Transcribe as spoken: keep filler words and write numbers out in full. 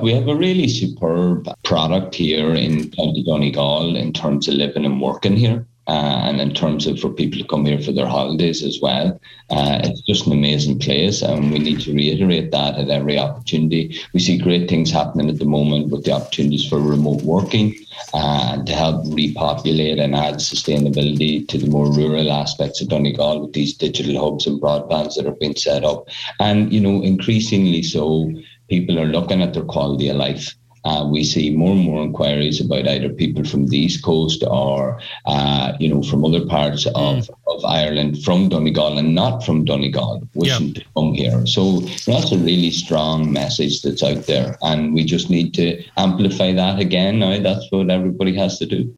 we have a really superb product here in County Donegal in terms of living and working here. Uh, and in terms of for people to come here for their holidays as well. Uh, it's just an amazing place, and we need to reiterate that at every opportunity. We see great things happening at the moment with the opportunities for remote working uh, and to help repopulate and add sustainability to the more rural aspects of Donegal with these digital hubs and broadbands that are being set up. And, you know, increasingly so, people are looking at their quality of life. Uh, we see more and more inquiries about either people from the East Coast or, uh, you know, from other parts of, mm. of Ireland, from Donegal and not from Donegal, wishing yep. to come here. So that's a really strong message that's out there. And we just need to amplify that again now. That's what everybody has to do.